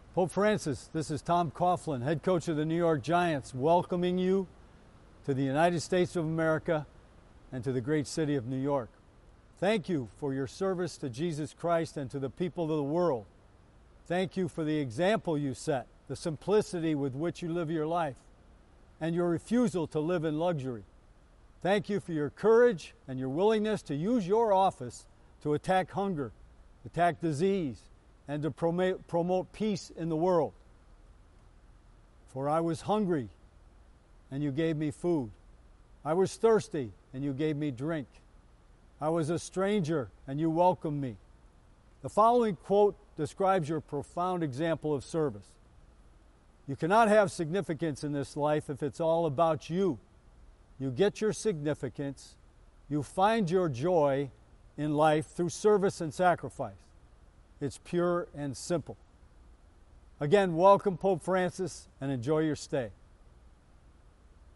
Pope Francis, this is Tom Coughlin, head coach of the New York Giants, welcoming you to the United States of America and to the great city of New York. Thank you for your service to Jesus Christ and to the people of the world. Thank you for the example you set, the simplicity with which you live your life, and your refusal to live in luxury. Thank you for your courage and your willingness to use your office to attack hunger, attack disease, and to promote peace in the world. For I was hungry, and you gave me food. I was thirsty, and you gave me drink. I was a stranger, and you welcomed me. The following quote describes your profound example of service. You cannot have significance in this life if it's all about you. You get your significance, you find your joy in life through service and sacrifice. It's pure and simple. Again, welcome Pope Francis and enjoy your stay.